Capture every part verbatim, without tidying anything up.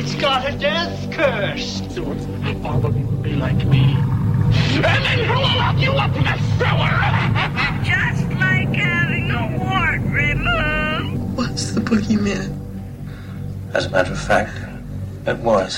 It's got a death curse. So all of you will be like me. And then who will lock you up in the sewer? Just like having a wart removed. What's the boogeyman? As a matter of fact, it was.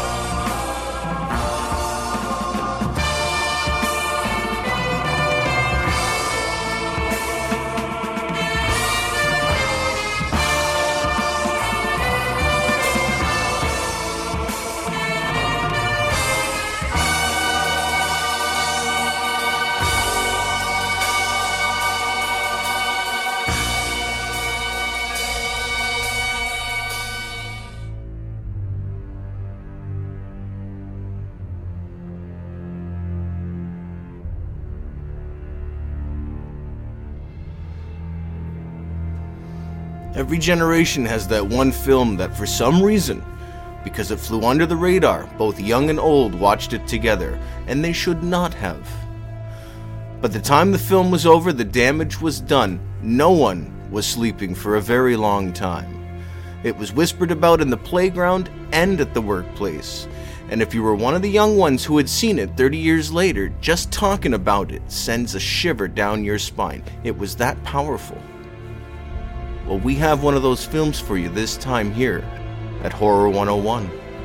Every generation has that one film that for some reason, because it flew under the radar, both young and old watched it together, and they should not have. By the time the film was over, the damage was done. No one was sleeping for a very long time. It was whispered about in the playground and at the workplace. And if you were one of the young ones who had seen it thirty years later, just talking about it sends a shiver down your spine. It was that powerful. Well, we have one of those films for you this time here at Horror one oh one.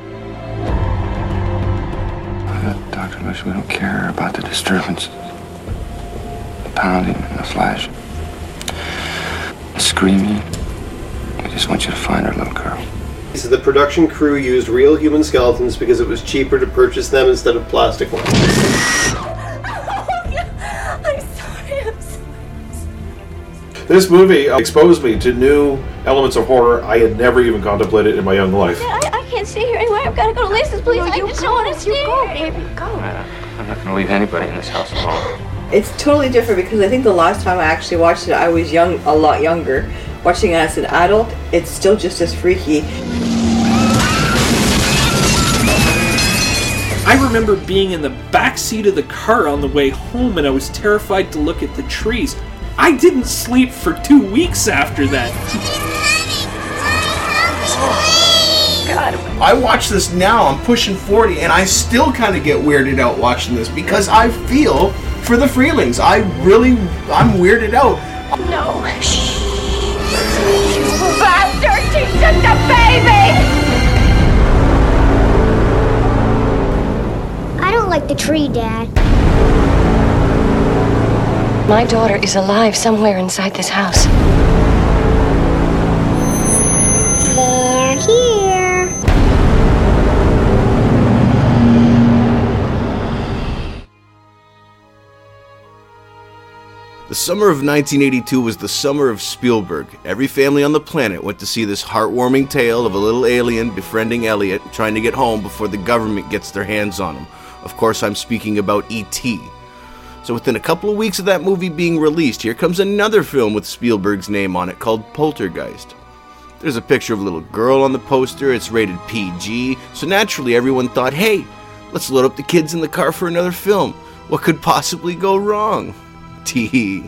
Uh, Doctor Lewis, we don't care about the disturbance, the pounding and the flash, the screaming. We just want you to find our little girl. So the production crew used real human skeletons because it was cheaper to purchase them instead of plastic ones. This movie exposed me to new elements of horror I had never even contemplated in my young life. I, I can't stay here anyway. I've got to go to Lisa's, please. No, I just don't want to stay go, here. Baby, go. Uh, I'm not going to leave anybody in this house alone. It's totally different because I think the last time I actually watched it, I was young, a lot younger. Watching it as an adult, it's still just as freaky. I remember being in the back seat of the car on the way home, and I was terrified to look at the trees. I didn't sleep for two weeks after that. God. I watch this now, I'm pushing forty, and I still kind of get weirded out watching this because I feel for the Freelings. I really, I'm weirded out. No. Shh. You bastard! She took the baby! I don't like the tree, Dad. My daughter is alive somewhere inside this house. They're here. The summer of nineteen eighty-two was the summer of Spielberg. Every family on the planet went to see this heartwarming tale of a little alien befriending Elliot, trying to get home before the government gets their hands on him. Of course, I'm speaking about E T So within a couple of weeks of that movie being released, here comes another film with Spielberg's name on it called Poltergeist. There's a picture of a little girl on the poster, it's rated P G, so naturally everyone thought, hey, let's load up the kids in the car for another film. What could possibly go wrong? Tee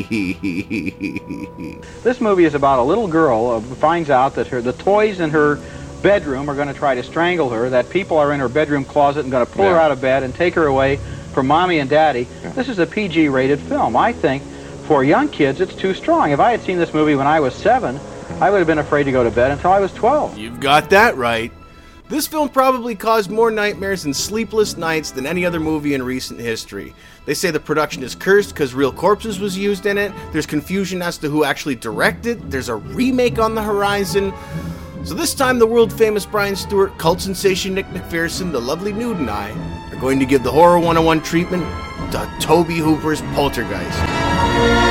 tee. This movie is about a little girl who finds out that her the toys in her bedroom are going to try to strangle her, that people are in her bedroom closet and going to pull yeah. her out of bed and take her away from mommy and daddy. Yeah. This is a P G rated film. I think for young kids it's too strong. If I had seen this movie when I was seven, I would have been afraid to go to bed until I was twelve. You've got that right. This film probably caused more nightmares and sleepless nights than any other movie in recent history. They say the production is cursed because real corpses was used in it. There's confusion as to who actually directed. There's a remake on the horizon. So this time the world-famous Brian Stewart, cult sensation Nick McPherson, the lovely Nude and I are going to give the Horror one oh one treatment to Tobe Hooper's Poltergeist.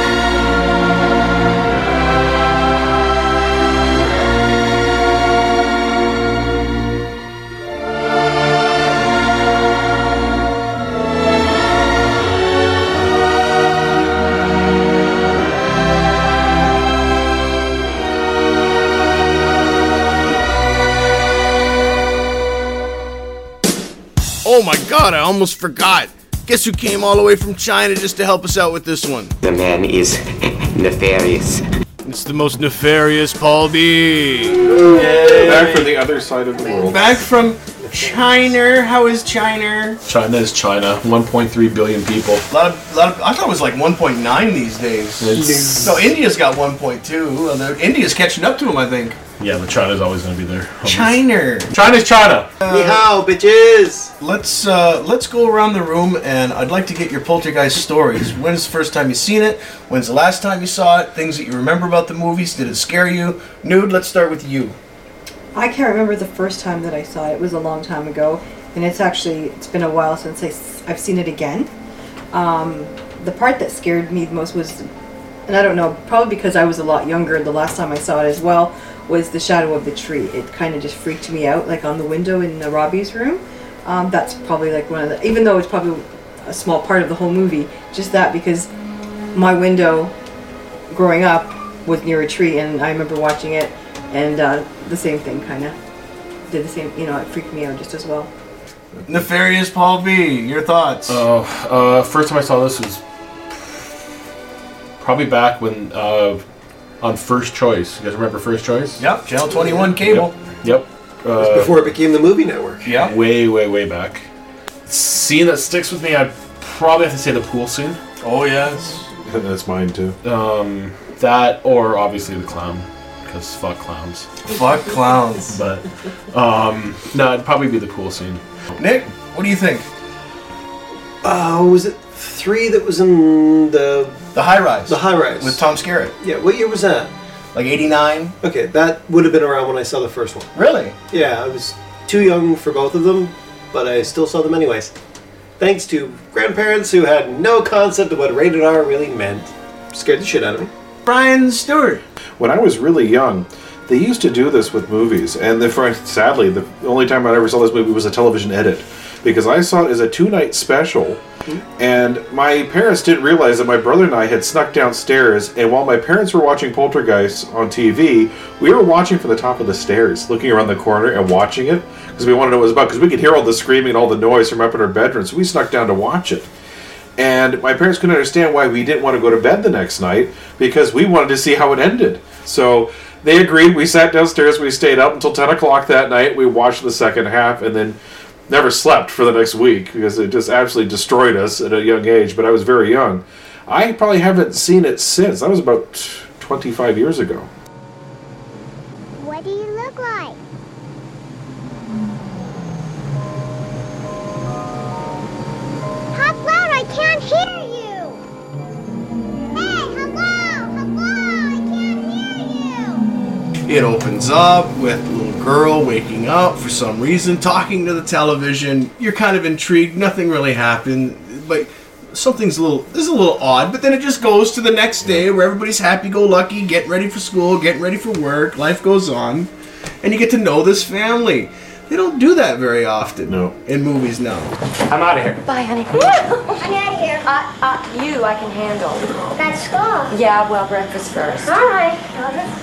Oh my god, I almost forgot. Guess who came all the way from China just to help us out with this one? The man is nefarious. It's the most nefarious Paul B. Yay. Back from the other side of the world. Back from China. How is China? China is China. one point three billion people. A lot of, lot of, I thought it was like one point nine these days. It's- No, India's got one point two. Well, the- India's catching up to them, I think. Yeah, but China's always going to be there. China. China's China. Ni hao, bitches. Let's uh, let's go around the room, and I'd like to get your poltergeist stories. When's the first time you seen it? When's the last time you saw it? Things that you remember about the movies? Did it scare you? Nude, let's start with you. I can't remember the first time that I saw it. It was a long time ago, and it's actually it's been a while since I, I've seen it again. Um, the part that scared me the most was, and I don't know, probably because I was a lot younger the last time I saw it as well, was the shadow of the tree. It kind of just freaked me out, like on the window in uh, Robbie's room. Um, that's probably like one of the, even though it's probably a small part of the whole movie, just that, because my window growing up was near a tree, and I remember watching it, and uh, the same thing kind of did the same, you know, it freaked me out just as well. Nefarious Paul B, your thoughts? Oh, uh, first time I saw this was probably back when uh, on First Choice. You guys remember First Choice? Yep, Channel twenty-one cable. Yep. yep. Uh, Before it became the movie network. Yeah. Way, way, way back. Scene that sticks with me, I'd probably have to say the pool scene. Oh, yes. That's mine, too. Um, that, or obviously the clown. Because fuck clowns. Fuck clowns. But, um, no, it'd probably be the pool scene. Nick, what do you think? Oh, was it three that was in the... The High Rise. The High Rise. With Tom Skerritt. Yeah, what year was that? Like eighty-nine? Okay, that would have been around when I saw the first one. Really? Yeah, I was too young for both of them, but I still saw them anyways. Thanks to grandparents who had no concept of what rated R really meant. Scared the shit out of me. Brian Stewart. When I was really young, they used to do this with movies, and the, sadly, the only time I ever saw this movie was a television edit, because I saw it as a two-night special, and my parents didn't realize that my brother and I had snuck downstairs, and while my parents were watching Poltergeist on T V, we were watching from the top of the stairs, looking around the corner and watching it, because we wanted to know what it was about, because we could hear all the screaming and all the noise from up in our bedroom, so we snuck down to watch it. And my parents couldn't understand why we didn't want to go to bed the next night, because we wanted to see how it ended. So they agreed, we sat downstairs, we stayed up until ten o'clock that night, we watched the second half, and then never slept for the next week, because it just absolutely destroyed us at a young age, but I was very young. I probably haven't seen it since. That was about twenty-five years ago. What do you look like? Talk loud, I can't hear you! Hey, hello! Hello! I can't hear you! It opens up with a little girl waking up for some reason, talking to the television. You're kind of intrigued. Nothing really happened, but something's a little, this is a little odd. But then it just goes to the next day where everybody's happy-go-lucky, getting ready for school, getting ready for work. Life goes on, and you get to know this family. They don't do that very often. No. In movies now. I'm out of here. Bye, honey. I'm out of here. Uh, uh, you I can handle. That's school. Yeah, well, breakfast first. All right. Not as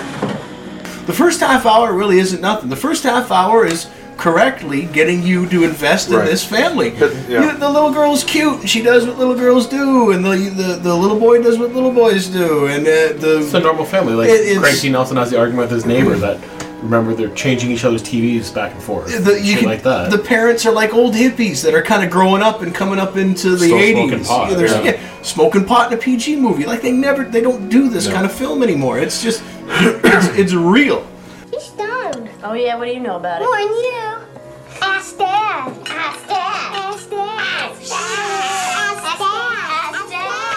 long. The first half hour really isn't nothing. The first half hour is correctly getting you to invest in Right. this family. But, yeah. You- the little girl's cute, and she does what little girls do, and the the, the little boy does what little boys do, and uh, the It's a normal family. Like, It- it's- Craig T. Nelson has the argument with his neighbor that, remember, they're changing each other's T Vs back and forth. The, you Shit can- like that. the parents are like old hippies that are kind of growing up and coming up into the Still eighties. smoking pot, Yeah, there's- yeah. yeah, smoking pot in a P G movie. Like they never, they don't do this No. kind of film anymore. It's just, it's, it's real. He's stoned. Oh, yeah, what do you know about it? More than you. Ask Dad. Ask Dad. Ask Dad. Ask Dad. Ask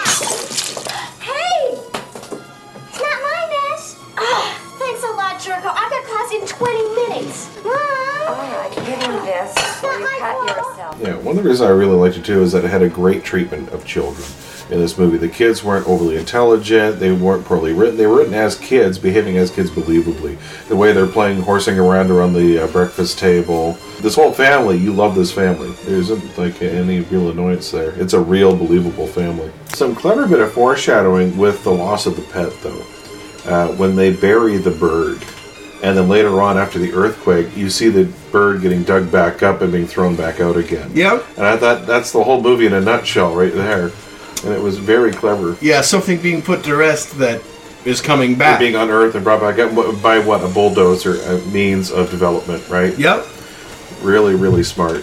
Dad. Hey! It's not my mess. Oh, thanks a lot, Jerko. I've got class in twenty minutes. Mom! All right, give me this before you cut yourself. Yeah, one of the reasons I really liked it too is that it had a great treatment of children in this movie. The kids weren't overly intelligent, they weren't poorly written, they were written as kids, behaving as kids believably. The way they're playing, horsing around around the uh, breakfast table. This whole family, you love this family. There isn't like any real annoyance there. It's a real believable family. Some clever bit of foreshadowing with the loss of the pet though. Uh, when they bury the bird, and then later on after the earthquake, you see the bird getting dug back up and being thrown back out again. Yep. And I thought that's the whole movie in a nutshell right there. And it was very clever. Yeah, something being put to rest that is coming back. They're being unearthed and brought back by what? A bulldozer, a means of development, right? Yep. Really, really smart.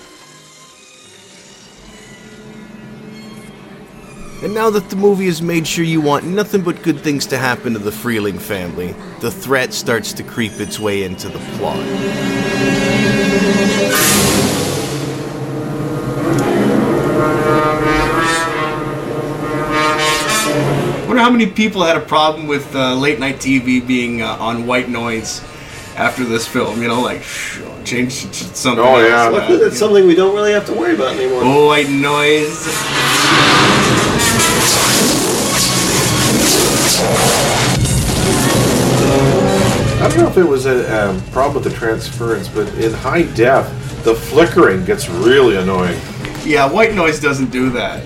And now that the movie has made sure you want nothing but good things to happen to the Freeling family, the threat starts to creep its way into the plot. I wonder how many people had a problem with uh, late night T V being uh, on white noise after this film. You know, like, shh, change something. Oh, yeah. Well, it's something we don't really have to worry about anymore. Oh, white noise. I don't know if it was a um, problem with the transference, but in high def, the flickering gets really annoying. Yeah, white noise doesn't do that.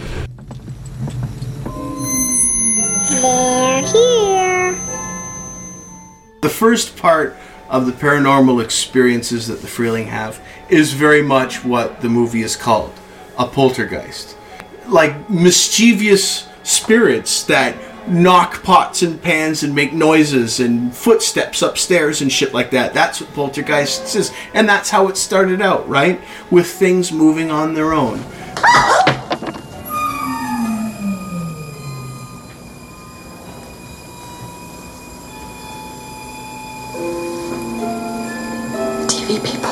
They're here. The first part of the paranormal experiences that the Freeling have is very much what the movie is called, a poltergeist. Like mischievous spirits that knock pots and pans and make noises and footsteps upstairs and shit like that. That's what poltergeists is. And that's how it started out, right? With things moving on their own. T V people.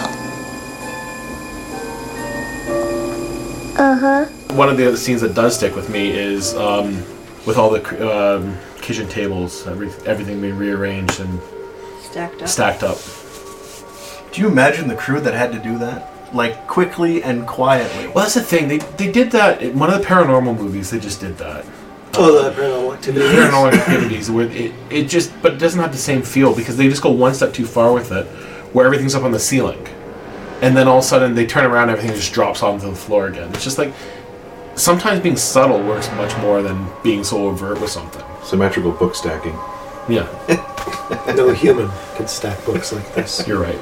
Uh-huh. One of the other scenes that does stick with me is um, with all the um, kitchen tables, every, everything being rearranged and Stacked up. stacked up. Do you imagine the crew that had to do that? Like, quickly and quietly. Well, that's the thing. They they did that in one of the paranormal movies. They just did that. Oh, the paranormal activities. Paranormal activities, where it, it just, but it doesn't have the same feel because they just go one step too far with it, where everything's up on the ceiling, and then all of a sudden they turn around, and everything just drops onto the floor again. It's just like sometimes being subtle works much more than being so overt with something. Symmetrical book stacking. Yeah. No human can stack books like this. You're right.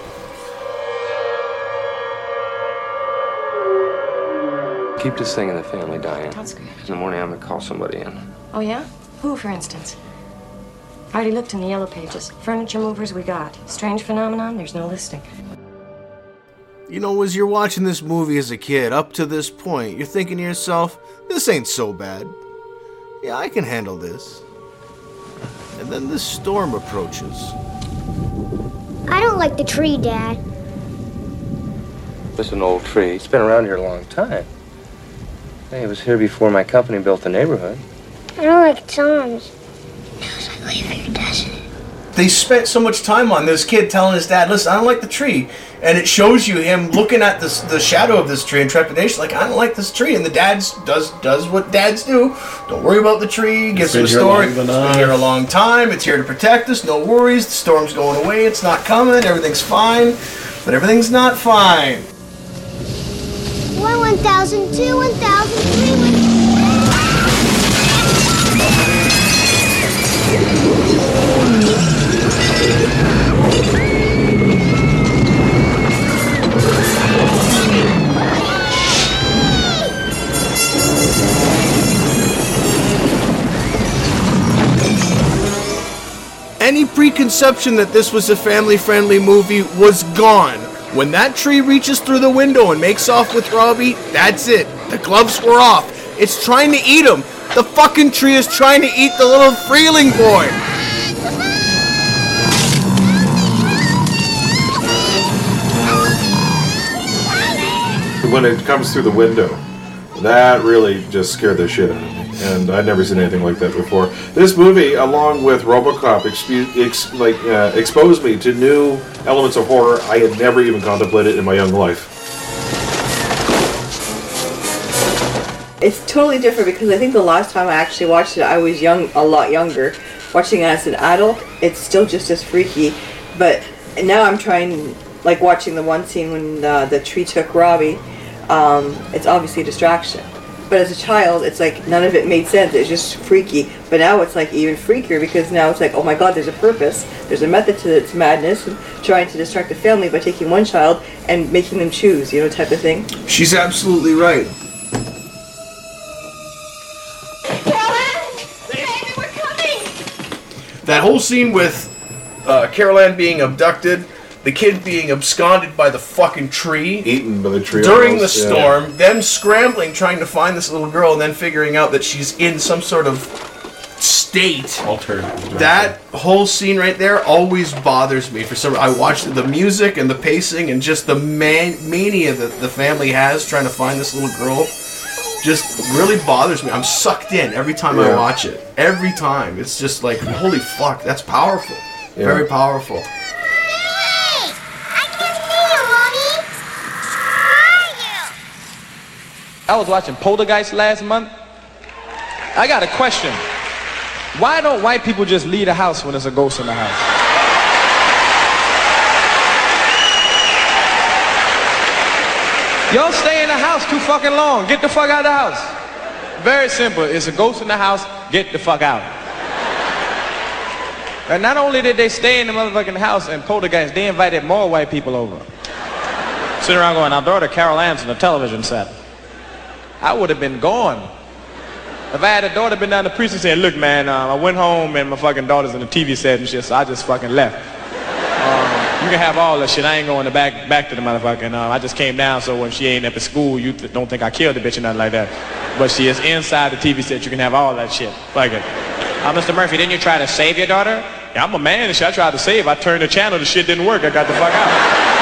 Keep this thing in the family, Diane. That's good. In the morning, I'm gonna call somebody in. Oh, yeah? Who, for instance? I already looked in the yellow pages. Furniture movers we got. Strange phenomenon, there's no listing. You know, as you're watching this movie as a kid, up to this point, you're thinking to yourself, this ain't so bad. Yeah, I can handle this. And then this storm approaches. I don't like the tree, Dad. It's an old tree. It's been around here a long time. Hey, it was here before my company built the neighborhood. I don't like its arms. Feels like leaving, doesn't it? They spent so much time on this kid telling his dad, listen, I don't like the tree. And it shows you him looking at this, the shadow of this tree in trepidation, like, I don't like this tree. And the dad does does what dads do. Don't worry about the tree. Gives him a story. It's been here a long time. It's here to protect us. No worries. The storm's going away. It's not coming. Everything's fine. But everything's not fine. One, one thousand, two, one thousand, three, one. Any preconception that this was a family-friendly movie was gone. When that tree reaches through the window and makes off with Robbie, that's it. The gloves were off. It's trying to eat him. The fucking tree is trying to eat the little Freeling boy. When it comes through the window, that really just scared the shit out of me. And I'd never seen anything like that before. This movie, along with RoboCop, expu- ex- like uh, exposed me to new elements of horror I had never even contemplated in my young life. It's totally different because I think the last time I actually watched it, I was young, a lot younger. Watching it as an adult, it's still just as freaky. But now I'm trying, like watching the one scene when the, the tree took Robbie. Um, it's obviously a distraction. But as a child, it's like none of it made sense. It's just freaky. But now it's like even freakier because now it's like, oh my god, there's a purpose. There's a method to its madness and trying to distract the family by taking one child and making them choose, you know, type of thing. She's absolutely right. That whole scene with uh, Carol Ann being abducted, the kid being absconded by the fucking tree. Eaten by the tree. During almost, the yeah. storm, them scrambling trying to find this little girl and then figuring out that she's in some sort of state. Altered. That whole scene right there always bothers me. For some, I watched the music and the pacing and just the man- mania that the family has trying to find this little girl. Just really bothers me. I'm sucked in every time I Yeah. watch it. Every time. It's just like, holy fuck, that's powerful. Yeah. Very powerful. I was watching Poltergeist last month. I got a question. Why don't white people just leave the house when there's a ghost in the house? Y'all stay in the house too fucking long. Get the fuck out of the house. Very simple. It's a ghost in the house. Get the fuck out. And not only did they stay in the motherfucking house and Poltergeist, they invited more white people over. Sitting around going, our daughter Carol Ann's on the television set. I would have been gone. If I had a daughter been down the precinct saying, look man, um, I went home and my fucking daughter's in the T V set and shit, so I just fucking left. Um, you can have all that shit. I ain't going to back back to the motherfucking, um, I just came down so when she ain't up at school, you th- don't think I killed the bitch or nothing like that. But she is inside the T V set, you can have all that shit. Fuck it. Uh, Mister Murphy, didn't you try to save your daughter? Yeah, I'm a man and shit. I tried to save. I turned the channel, the shit didn't work. I got the fuck out.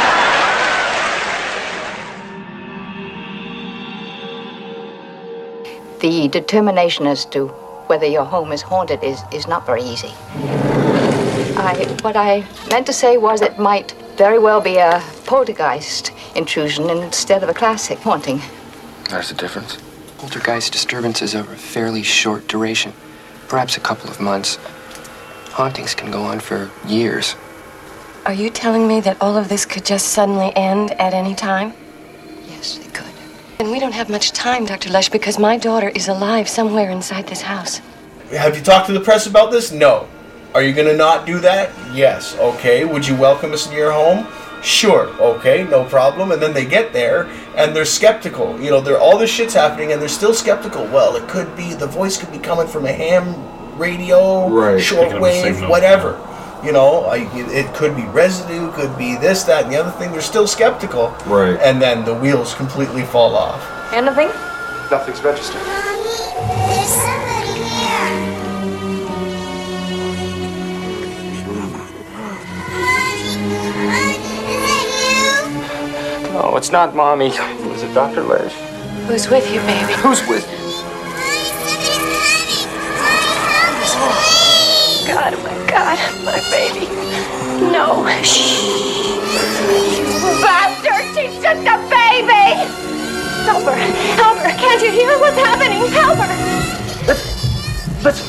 The determination as to whether your home is haunted is, is not very easy. I, what I meant to say was it might very well be a poltergeist intrusion instead of a classic haunting. There's a difference. Poltergeist disturbances are of fairly short duration, perhaps a couple of months. Hauntings can go on for years. Are you telling me that all of this could just suddenly end at any time? Yes, it could. And we don't have much time, Doctor Lush, because my daughter is alive somewhere inside this house. Have you talked to the press about this? No. Are you gonna not do that? Yes. Okay. Would you welcome us in your home? Sure. Okay. No problem. And then they get there and they're skeptical. You know, they're all this shit's happening and they're still skeptical. Well, it could be the voice could be coming from a ham radio, Right. shortwave, whatever. You know, I, it could be residue, could be this, that, and the other thing. They're still skeptical. Right. And then the wheels completely fall off. Anything? Nothing's registered. There's somebody here. No, it's not Mommy. Was it Doctor Lesh? Who's with you, baby? Who's with you? God, oh my God, my baby. No. Shh. Bastard! She took the baby! Help her! Help her! Can't you hear what's happening? Help her! Listen. Listen.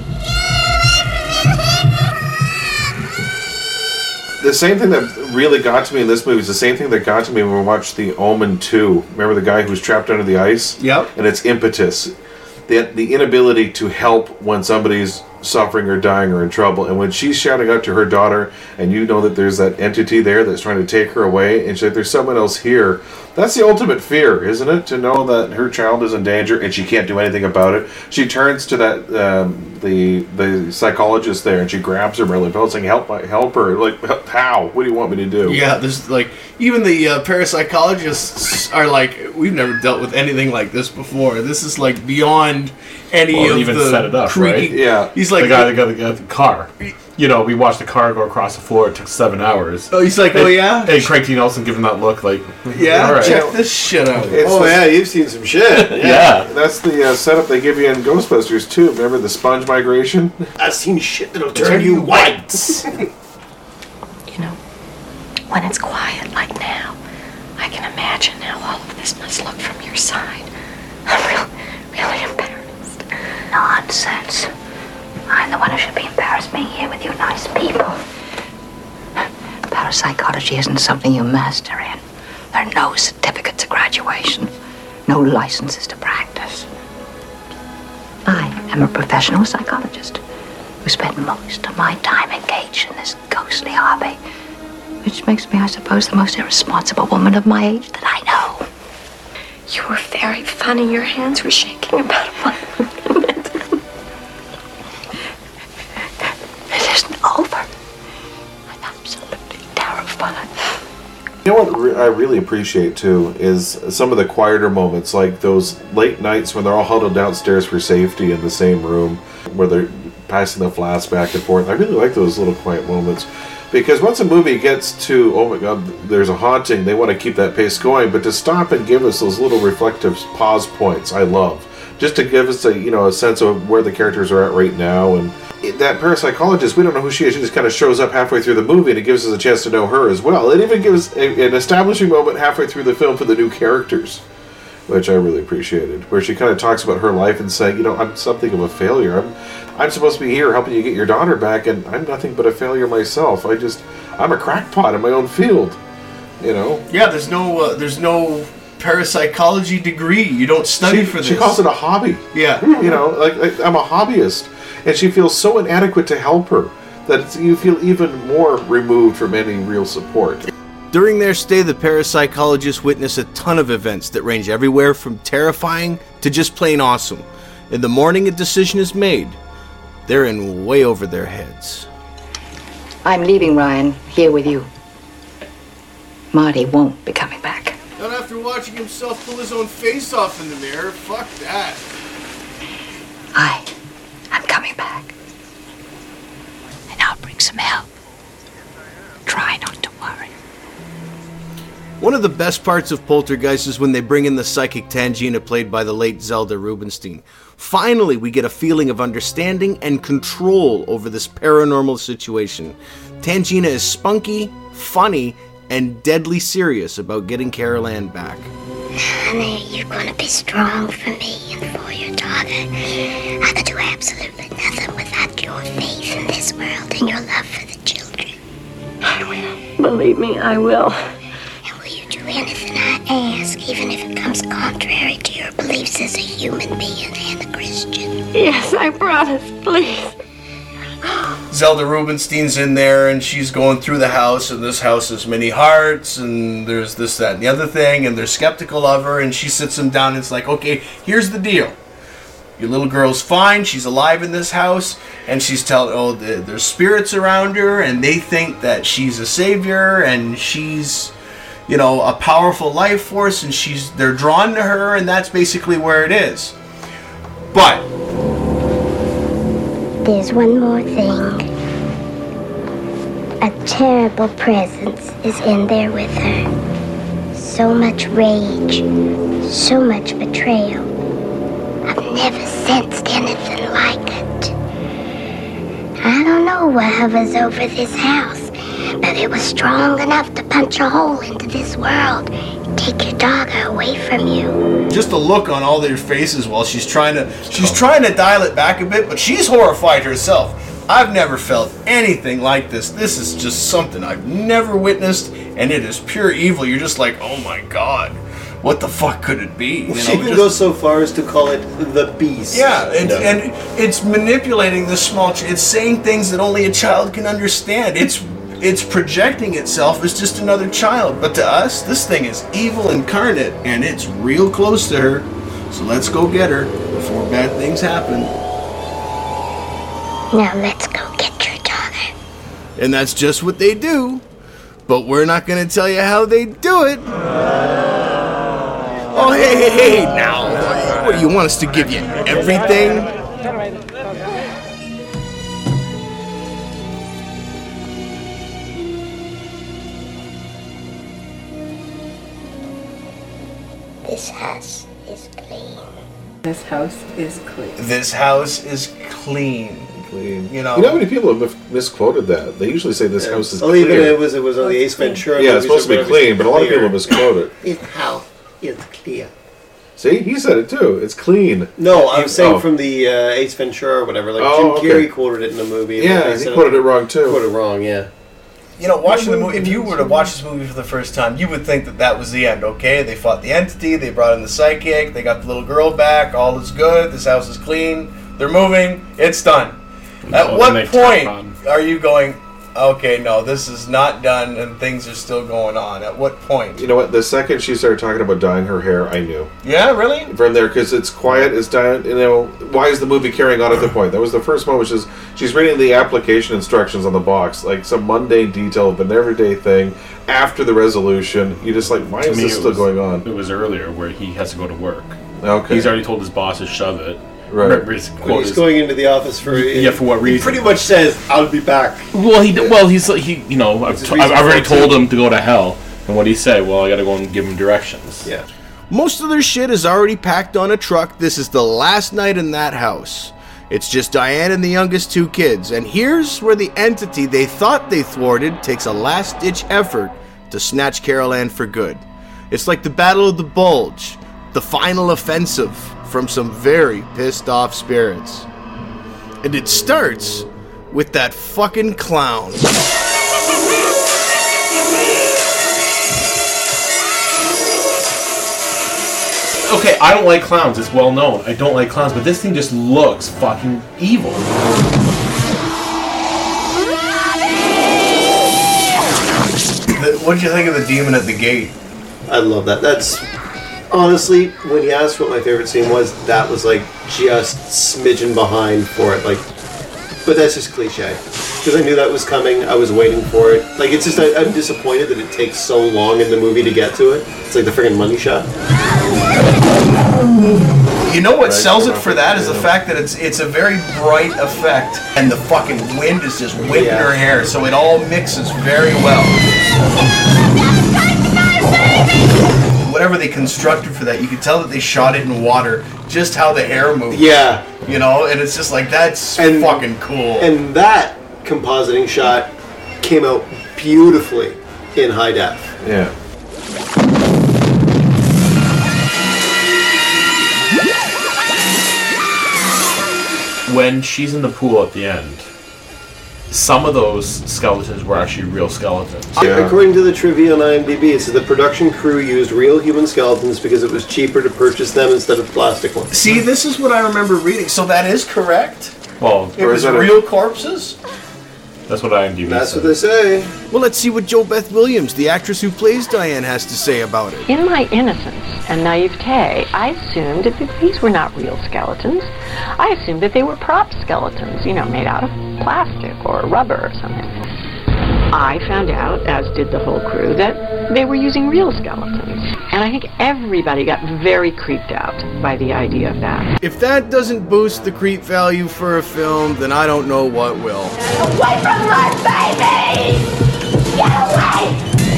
The same thing that really got to me in this movie is the same thing that got to me when we watched The Omen two. Remember the guy who was trapped under the ice? Yep. And it's impetus. The, the inability to help when somebody's suffering or dying or in trouble. And when she's shouting out to her daughter, and you know that there's that entity there that's trying to take her away, and she's like, there's someone else here. That's the ultimate fear, isn't it? To know that her child is in danger and she can't do anything about it. She turns to that um, the the psychologist there, and she grabs her by the belt saying, help, my, help her. Like, how? What do you want me to do? Yeah, there's like, even the uh, parapsychologists are like, we've never dealt with anything like this before. This is like beyond any Well, of even the set it up, creaky- right? Yeah. He's like, the guy that got the, got the car. You know, we watched the car go across the floor. It took seven hours. Oh, he's like, and, oh yeah? And Craig T. Nelson giving that look like, yeah, all right. check this shit out. It's Oh the- yeah, you've seen some shit. Yeah. That's the uh, setup they give you in Ghostbusters too. Remember the sponge migration? I've seen shit that'll turn you white. You know, when it's quiet like now, I can imagine how all of this must look from your side. I'm real, really embarrassed. Nonsense. I'm the one who should be embarrassed being here with you nice people. Parapsychology isn't something you master in. There are no certificates of graduation, no licenses to practice. I am a professional psychologist who spent most of my time engaged in this ghostly hobby, which makes me, I suppose, the most irresponsible woman of my age that I know. You were very funny. Your hands were shaking about a month. fun. You know what re- I really appreciate too is some of the quieter moments, like those late nights when they're all huddled downstairs for safety in the same room, where they're passing the flask back and forth. I really like those little quiet moments, because once a movie gets to, oh my god, there's a haunting, they want to keep that pace going, but to stop and give us those little reflective pause points, I love. Just to give us a, you know, a sense of where the characters are at right now. And that parapsychologist, we don't know who she is, she just kind of shows up halfway through the movie, and it gives us a chance to know her as well. It even gives a, an establishing moment halfway through the film for the new characters, which I really appreciated, where she kind of talks about her life and saying, you know, I'm something of a failure. I'm I'm supposed to be here helping you get your daughter back, and I'm nothing but a failure myself. I just, I'm a crackpot in my own field, you know? Yeah, there's no, uh, there's no parapsychology degree. You don't study she, for this. She calls it a hobby. Yeah. You know, like, like I'm a hobbyist. And she feels so inadequate to help her that it's, you feel even more removed from any real support. During their stay, the parapsychologists witness a ton of events that range everywhere from terrifying to just plain awesome. In the morning, a decision is made. They're in way over their heads. I'm leaving Ryan here with you. Marty won't be coming back. Not after watching himself pull his own face off in the mirror. Fuck that. I am coming back. And I'll bring some help. Try not to worry. One of the best parts of Poltergeist is when they bring in the psychic Tangina, played by the late Zelda Rubinstein. Finally, we get a feeling of understanding and control over this paranormal situation. Tangina is spunky, funny, and deadly serious about getting Carol Ann back. Honey, you're gonna be strong for me and for your daughter. I could do absolutely nothing without your faith in this world and your love for the children. I will. Believe me, I will. Do anything I ask, even if it comes contrary to your beliefs as a human being and a Christian. Yes, I promise, please. Zelda Rubinstein's in there, and she's going through the house, and this house has many hearts, and there's this, that, and the other thing, and they're skeptical of her, and she sits them down, and it's like, okay, here's the deal. Your little girl's fine, she's alive in this house, and she's telling, oh, there's spirits around her, and they think that she's a savior, and she's, you know, a powerful life force, and she's they're drawn to her, and that's basically where it is. But there's one more thing. A terrible presence is in there with her. So much rage, so much betrayal. I've never sensed anything like it. I don't know what hovers over this house, but it was strong enough to punch a hole into this world, take your daughter away from you. just the look on all their faces while she's trying to she's trying to dial it back a bit, but she's horrified herself. I've never felt anything like this. This is just something I've never witnessed, and it is pure evil. You're just like, oh my god, what the fuck could it be? You know, she even just, goes so far as to call it the beast. Yeah, and, you know? and it's manipulating this small. Ch- it's saying things that only a child can understand. It's it's projecting itself as just another child, but to us, this thing is evil incarnate, and it's real close to her. So let's go get her before bad things happen. Now let's go get your daughter. And that's just what they do. But we're not going to tell you how they do it. Oh, hey, hey, hey, now. What do you want us to give you? Everything? This house is clean. This house is clean. This house is clean. Clean. You know, you know how many people have mis- misquoted that? They usually say this Yeah. house is Oh, clear. even it was it was on the Ace Ventura. Yeah, it's movies supposed to or be whatever, clean, but a lot of clear. people misquote it. This house is clear. See, he said it too. It's clean. No, I'm You- saying oh. from the uh, Ace Ventura or whatever. Like Oh, Jim okay. Carrey quoted it in the movie. and Yeah, they he said quoted it wrong too. Quoted wrong, yeah. You know, watching the movie, if you were to watch this movie for the first time, you would think that that was the end, okay? They fought the entity, they brought in the psychic, they got the little girl back, all is good, this house is clean, they're moving, it's done. At Oh, what then they tack point on. are you going, okay, no, this is not done and things are still going on. At what point? You know what? The second she started talking about dyeing her hair, I knew. Yeah, really? From there, because it's quiet, it's done. You know, why is the movie carrying on at the point? That was the first moment. Which is she's reading the application instructions on the box, like some mundane detail of an everyday thing. After the resolution, you just like, why To is me, this it still was- going on? It was earlier where he has to go to work. Okay. He's already told his boss to shove it. Right. Remember his When quote he's is- going into the office for Yeah, for what He reason? pretty much says, "I'll be back." Well, he well he's he you know I've, What's his t- I've reason already for it, told too? him to go to hell, and what do he say? Well, I got to go and give him directions. Yeah. Most of their shit is already packed on a truck. This is the last night in that house. It's just Diane and the youngest two kids. And here's where the entity they thought they thwarted takes a last-ditch effort to snatch Carol Ann for good. It's like the Battle of the Bulge, the final offensive from some very pissed-off spirits. And it starts with that fucking clown. Okay, I don't like clowns. It's well known. I don't like clowns, but this thing just looks fucking evil. What did you think of the demon at the gate? I love that. That's honestly, when you asked what my favorite scene was, that was like just smidgen behind for it. Like, but that's just cliche because I knew that was coming. I was waiting for it. Like, it's just I, I'm disappointed that it takes so long in the movie to get to it. It's like the friggin' money shot. You know what sells it for that is the fact that it's it's a very bright effect, and the fucking wind is just whipping Yeah. her hair, so it all mixes very well. Whatever they constructed for that, you could tell that they shot it in water, just how the hair moves. Yeah. You know, and it's just like, that's And- fucking cool. And that compositing shot came out beautifully in high def. Yeah. When she's in the pool at the end, some of those skeletons were actually real skeletons. According to the trivia on IMDb, it says the production crew used real human skeletons because it was cheaper to purchase them instead of plastic ones. See, this is what I remember reading, so that is correct? Well, It was real corpses? That's what IMDb That's said. what they say. Well, let's see what Jo Beth Williams, the actress who plays Diane, has to say about it. In my innocence and naivete, I assumed that these were not real skeletons. I assumed that they were prop skeletons, you know, made out of plastic or rubber or something. I found out, as did the whole crew, that they were using real skeletons. And I think everybody got very creeped out by the idea of that. If that doesn't boost the creep value for a film, then I don't know what will. Away from my baby! Get away!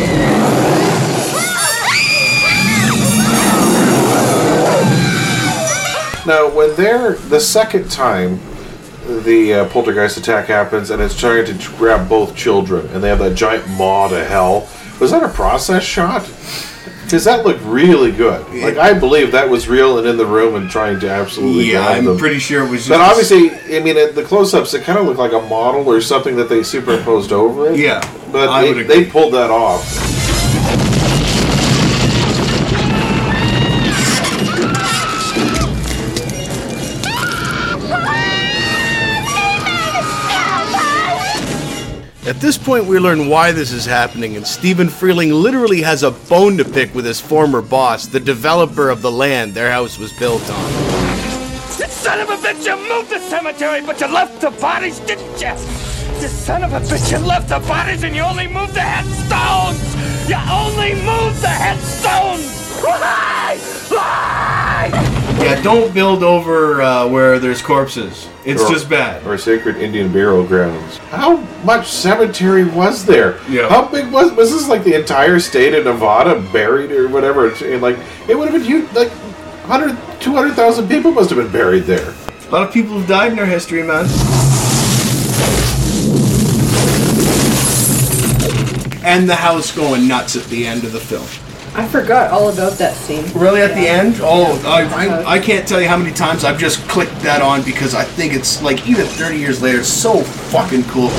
Now, when they're the second time the uh, poltergeist attack happens and it's trying to grab both children and they have that giant maw to hell, was that a process shot? Because that looked really good. Like, I believe that was real and in the room and trying to absolutely Yeah, grab I'm them. pretty sure it was just... But obviously, I mean, at the close-ups, it kind of looked like a model or something that they superimposed over it. Yeah, But I they, would agree. they pulled that off. At this point, we learn why this is happening, and Stephen Freeling literally has a bone to pick with his former boss, the developer of the land their house was built on. You son of a bitch, you moved the cemetery, but you left the bodies, didn't you? You son of a bitch, you left the bodies and you only moved the headstones! You only moved the headstones! Lie! Lie! Yeah, don't build over uh, where there's corpses. It's Or- just bad. Or sacred Indian burial grounds. How much cemetery was there? Yeah. How big was was this? Like the entire state of Nevada buried or whatever? And like it would have been huge. Like one hundred, two hundred thousand people must have been buried there. A lot of people have died in our history, man. And the house going nuts at the end of the film. I forgot all about that scene. Really, at the end? Oh, I, I, I can't tell you how many times I've just clicked that on because I think it's like, even thirty years later, it's so fucking cool.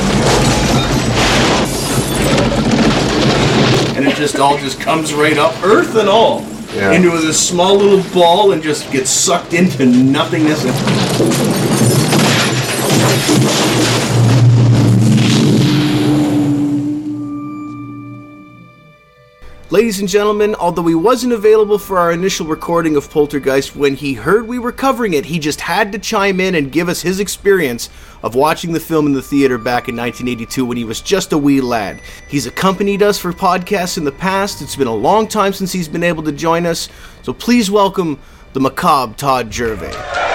And it just all just comes right up, earth and all, Yeah. into this small little ball and just gets sucked into nothingness. Ladies and gentlemen, although he wasn't available for our initial recording of Poltergeist, when he heard we were covering it, he just had to chime in and give us his experience of watching the film in the theater back in nineteen eighty-two when he was just a wee lad. He's accompanied us for podcasts in the past. It's been a long time since he's been able to join us, so please welcome the macabre Todd Gervais.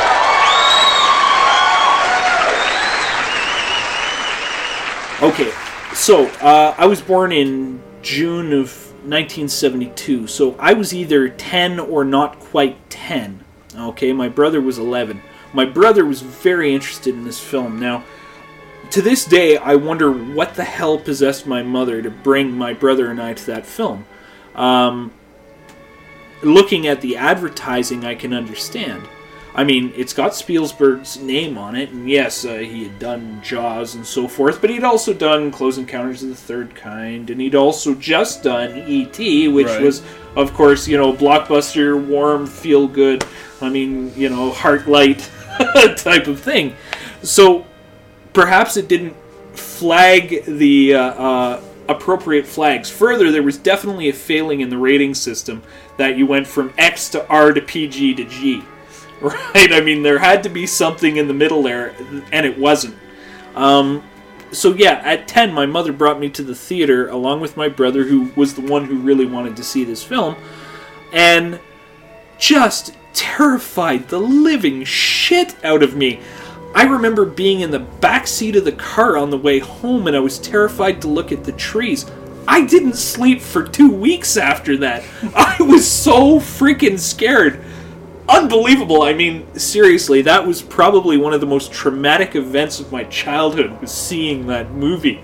Okay, so uh, I was born in June of nineteen seventy-two, so I was either ten or not quite ten. Okay, my brother was eleven. My brother was very interested in this film. Now, to this day, I wonder what the hell possessed my mother to bring my brother and I to that film. Um, looking at the advertising, I can understand. I mean, it's got Spielberg's name on it, and yes, uh, he had done Jaws and so forth, but he'd also done Close Encounters of the Third Kind, and he'd also just done E T, which right. was, of course, you know, blockbuster, warm, feel-good, I mean, you know, heart-light type of thing. So, perhaps it didn't flag the uh, uh, appropriate flags. Further, there was definitely a failing in the rating system that you went from X to R to P G to G. Right? I mean, there had to be something in the middle there, and it wasn't. Um, so yeah, at ten, my mother brought me to the theater, along with my brother, who was the one who really wanted to see this film, and just terrified the living shit out of me. I remember being in the back seat of the car on the way home, and I was terrified to look at the trees. I didn't sleep for two weeks after that. I was so freaking scared. Unbelievable. I mean, seriously, that was probably one of the most traumatic events of my childhood, was seeing that movie.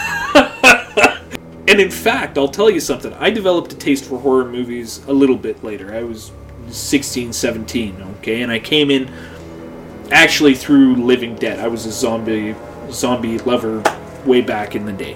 And in fact, I'll tell you something, I developed a taste for horror movies a little bit later. I was sixteen, seventeen, okay, and I came in actually through Living Dead. I was a zombie zombie lover way back in the day.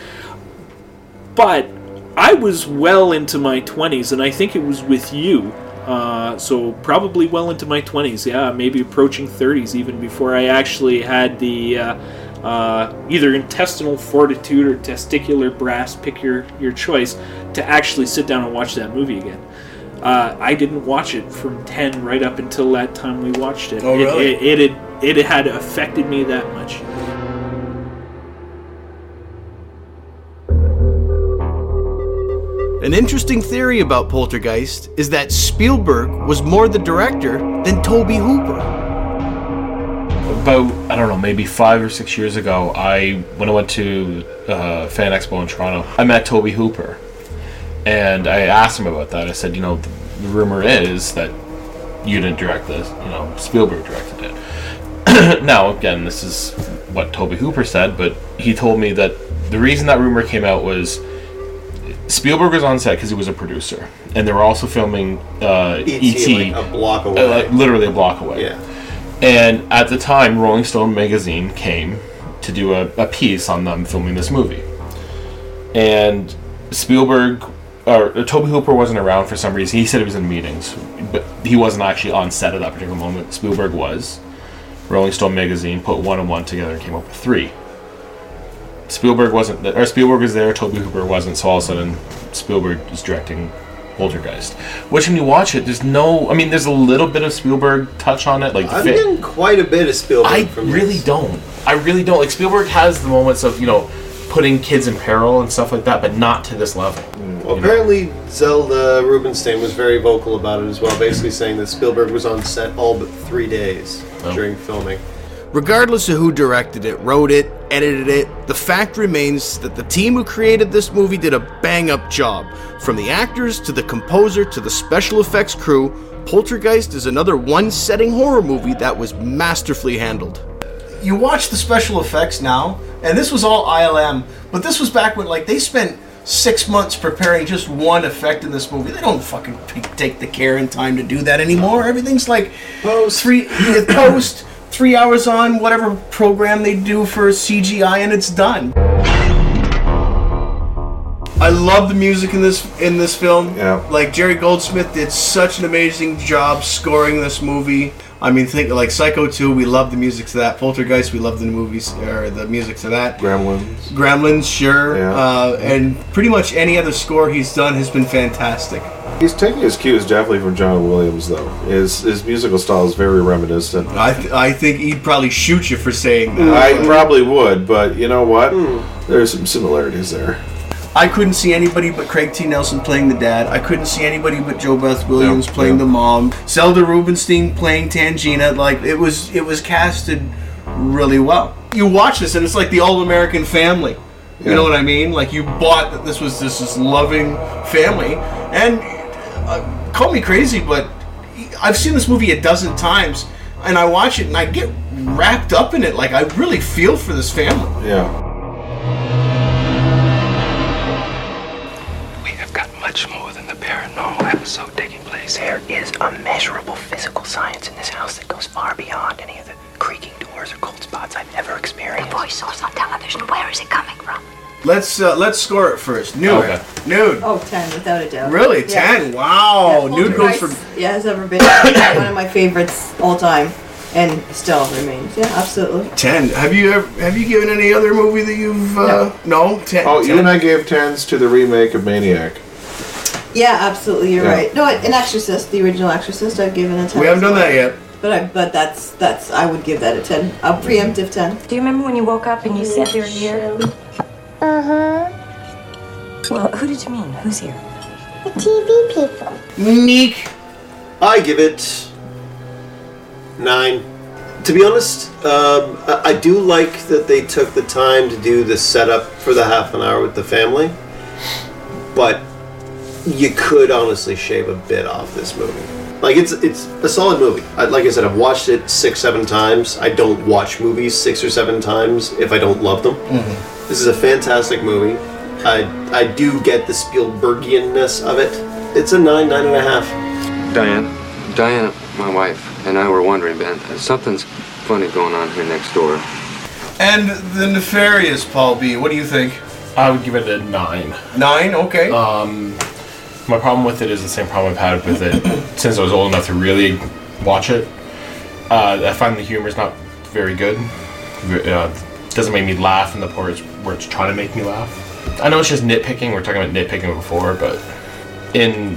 But I was well into my twenties, and I think it was with you. Uh, so probably well into my twenties, yeah, maybe approaching thirties, even before I actually had the uh, uh, either intestinal fortitude or testicular brass, pick your, your choice, to actually sit down and watch that movie again. Uh, I didn't watch it from ten right up until that time we watched it. Oh, really? It, it, it, had, it had affected me that much. An interesting theory about Poltergeist is that Spielberg was more the director than Tobe Hooper. About, I don't know, maybe five or six years ago, I when I went to uh, Fan Expo in Toronto, I met Tobe Hooper. And I asked him about that. I said, you know, the, the rumor is that you didn't direct this, you know, Spielberg directed it. Now, again, this is what Tobe Hooper said, but he told me that the reason that rumor came out was Spielberg was on set because he was a producer, and they were also filming uh, E T like a block away, uh, like literally a block away. Yeah. And at the time, Rolling Stone magazine came to do a, a piece on them filming this movie, and Spielberg or uh, Tobe Hooper wasn't around for some reason. He said he was in meetings, but he wasn't actually on set at that particular moment. Spielberg was. Rolling Stone magazine put one and one together and came up with three. Spielberg wasn't, or Spielberg was there, Tobe Hooper wasn't, so all of a sudden Spielberg is directing Poltergeist. Which, when you watch it, there's no, I mean, there's a little bit of Spielberg touch on it. Like I'm fit. getting quite a bit of Spielberg I from really this. don't. I really don't. Like, Spielberg has the moments of, you know, putting kids in peril and stuff like that, but not to this level. Well, apparently Zelda Rubinstein was very vocal about it as well, basically saying that Spielberg was on set all but three days oh. during filming. Regardless of who directed it, wrote it, edited it, the fact remains that the team who created this movie did a bang-up job. From the actors, to the composer, to the special effects crew, Poltergeist is another one-setting horror movie that was masterfully handled. You watch the special effects now, and this was all I L M, but this was back when, like, they spent six months preparing just one effect in this movie. They don't fucking take the care and time to do that anymore. Everything's like post, three, post, three hours on whatever program they do for C G I, and it's done. I love the music in this in this film. Yeah. Like, Jerry Goldsmith did such an amazing job scoring this movie. I mean, think like Psycho two, we love the music to that. Poltergeist, we love the movies or the music to that. Gremlins. Gremlins, sure. Yeah. Uh, and pretty much any other score he's done has been fantastic. He's taking his cues definitely from John Williams, though. His his musical style is very reminiscent. I th- I think he'd probably shoot you for saying that. I probably would, but you know what? There's some similarities there. I couldn't see anybody but Craig T. Nelson playing the dad. I couldn't see anybody but Jo Beth Williams Yeah, playing yeah. the mom. Zelda Rubinstein playing Tangina. Like it was, it was casted really well. You watch this and it's like the all-American family. You Yeah. know what I mean? Like you bought that this was this, this loving family. And uh, call me crazy, but I've seen this movie a dozen times, and I watch it and I get wrapped up in it. Like I really feel for this family. Yeah. Much more than the paranormal episode taking place. There is immeasurable physical science in this house that goes far beyond any of the creaking doors or cold spots I've ever experienced. The voice source on television, where is it coming from? Let's uh, let's score it first. Nude. Okay. Nude. Oh, ten, without a doubt. Really? Yeah. ten? Wow. Yeah, Nude goes Poltergeist, for... Yeah, has ever been one of my favorites all time, and still remains. Yeah, absolutely. ten. Have you ever, have you given any other movie that you've... Uh, no. no? ten. Oh, ten. you and I gave tens to the remake of Maniac. Yeah, absolutely. You're Yeah. right. No, an Exorcist, the original Exorcist, I've given a ten. We haven't as done well. that yet. But I, but that's that's I would give that a ten. A preemptive ten. Do you remember when you woke up and you said they were here? Uh huh. Well, who did you mean? Who's here? The T V people. Neek. I give it nine. To be honest, um, I, I do like that they took the time to do the setup for the half an hour with the family, but you could honestly shave a bit off this movie. Like it's it's a solid movie. I, like I said, I've watched it six, seven times. I don't watch movies six or seven times if I don't love them. Mm-hmm. This is a fantastic movie. I I do get the Spielbergianness of it. It's a nine, nine and a half. Diane, Diana, my wife, and I were wondering, Ben, something's funny going on here next door. And the nefarious Paul B. What do you think? I would give it a nine. Nine? Okay. Um, my problem with it is the same problem I've had with it since I was old enough to really watch it. Uh, I find the humor is not very good. Uh, doesn't make me laugh in the parts where it's trying to make me laugh. I know it's just nitpicking. We were talking about nitpicking before, but in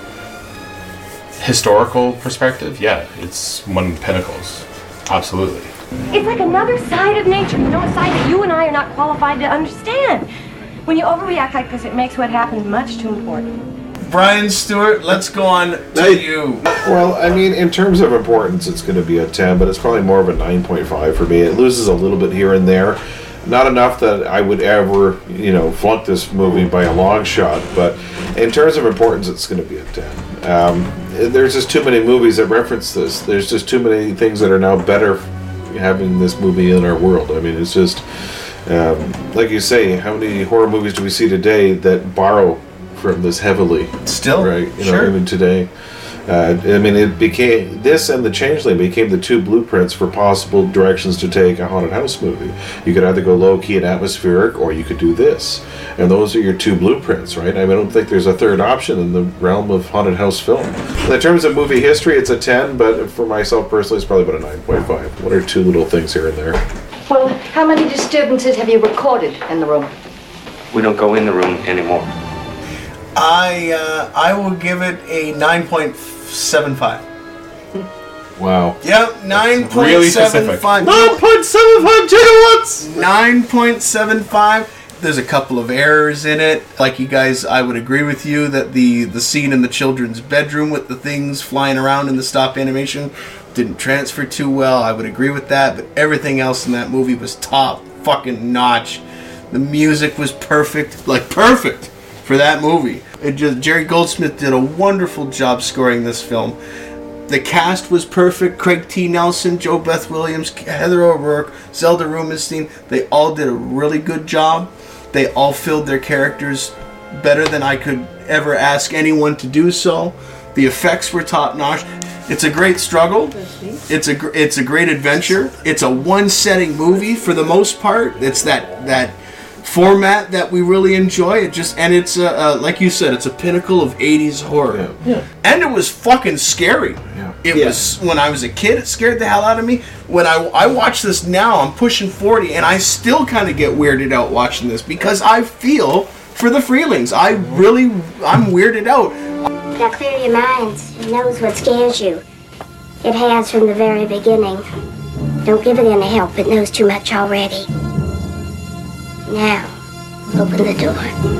historical perspective, yeah, it's one of the pinnacles. Absolutely. It's like another side of nature, you know, a side that you and I are not qualified to understand. When you overreact like this, it makes what happened much too important. Brian Stewart, let's go on to you. Well, I mean, in terms of importance, it's going to be a ten, but it's probably more of a nine point five for me. It loses a little bit here and there. Not enough that I would ever, you know, flunk this movie by a long shot, but in terms of importance, it's going to be a ten. Um, there's just too many movies that reference this. There's just too many things that are now better having this movie in our world. I mean, it's just, um, like you say, how many horror movies do we see today that borrow from this heavily? Still, right? You know, sure. even today. Uh, I mean, it became this and The Changeling became the two blueprints for possible directions to take a haunted house movie. You could either go low key and atmospheric, or you could do this, and those are your two blueprints, right? I mean, I don't think there's a third option in the realm of haunted house film. In terms of movie history, it's a ten, but for myself personally, it's probably about a nine point five. One or two little things here and there. Well, how many disturbances have you recorded in the room? We don't go in the room anymore. I uh, I will give it a nine point seven five. Wow. Yep, nine point really seven specific. five. nine point seven five gigawatts! nine point seven five. There's a couple of errors in it. Like you guys, I would agree with you that the, the scene in the children's bedroom with the things flying around in the stop animation didn't transfer too well. I would agree with that, but everything else in that movie was top fucking notch. The music was perfect, like perfect for that movie. It just Jerry Goldsmith did a wonderful job scoring this film. The cast was perfect. Craig T. Nelson, Jo Beth Williams, Heather O'Rourke, Zelda Rubinstein. They all did a really good job. They all filled their characters better than I could ever ask anyone to do so. The effects were top notch. It's a great struggle. It's a it's a great adventure. It's a one setting movie for the most part. It's that that format that we really enjoy. It just and it's uh, uh, like you said, it's a pinnacle of eighties horror. Yeah. Yeah. And it was fucking scary. Yeah. It Yeah. was when I was a kid. It scared the hell out of me. When I I watch this now, I'm pushing forty, and I still kind of get weirded out watching this because I feel for the Freelings. I really I'm weirded out. Now clear your minds. It knows what scares you. It has from the very beginning. Don't give it any help. It knows too much already. Now, open the door.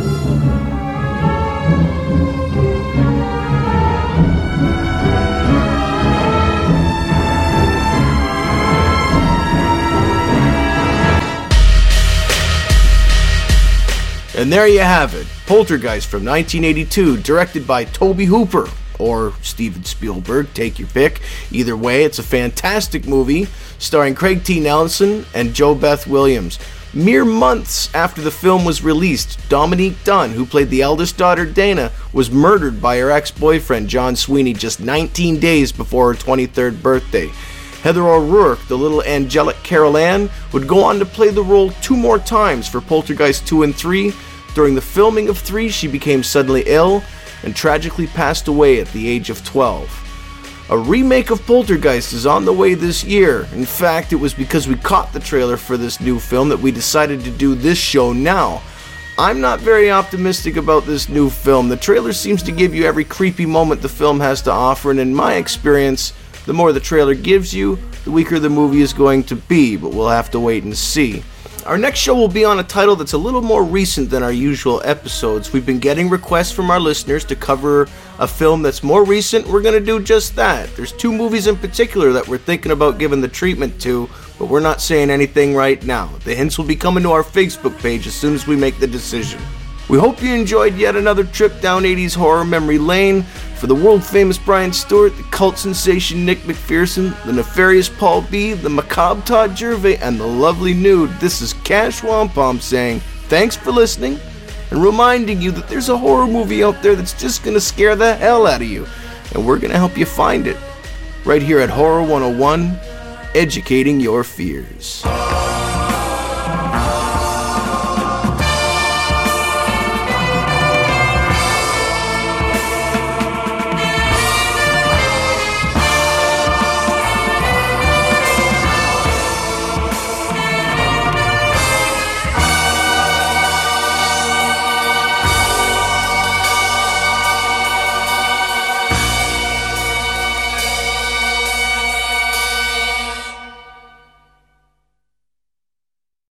And there you have it, Poltergeist from nineteen eighty-two, directed by Tobe Hooper, or Steven Spielberg, take your pick. Either way, it's a fantastic movie, starring Craig T. Nelson and Jo Beth Williams. Mere months after the film was released, Dominique Dunne, who played the eldest daughter Dana, was murdered by her ex-boyfriend John Sweeney just nineteen days before her twenty-third birthday. Heather O'Rourke, the little angelic Carol Ann, would go on to play the role two more times for Poltergeist two and three. During the filming of three, she became suddenly ill and tragically passed away at the age of twelve. A remake of Poltergeist is on the way this year. In fact, it was because we caught the trailer for this new film that we decided to do this show now. I'm not very optimistic about this new film. The trailer seems to give you every creepy moment the film has to offer, and in my experience, the more the trailer gives you, the weaker the movie is going to be, but we'll have to wait and see. Our next show will be on a title that's a little more recent than our usual episodes. We've been getting requests from our listeners to cover a film that's more recent. We're going to do just that. There's two movies in particular that we're thinking about giving the treatment to, but we're not saying anything right now. The hints will be coming to our Facebook page as soon as we make the decision. We hope you enjoyed yet another trip down eighties horror memory lane. For the world-famous Brian Stewart, the cult sensation Nick McPherson, the nefarious Paul B., the macabre Todd Gervais, and the lovely Nude, this is Cash Wampum saying thanks for listening and reminding you that there's a horror movie out there that's just going to scare the hell out of you, and we're going to help you find it right here at Horror one oh one, educating your fears.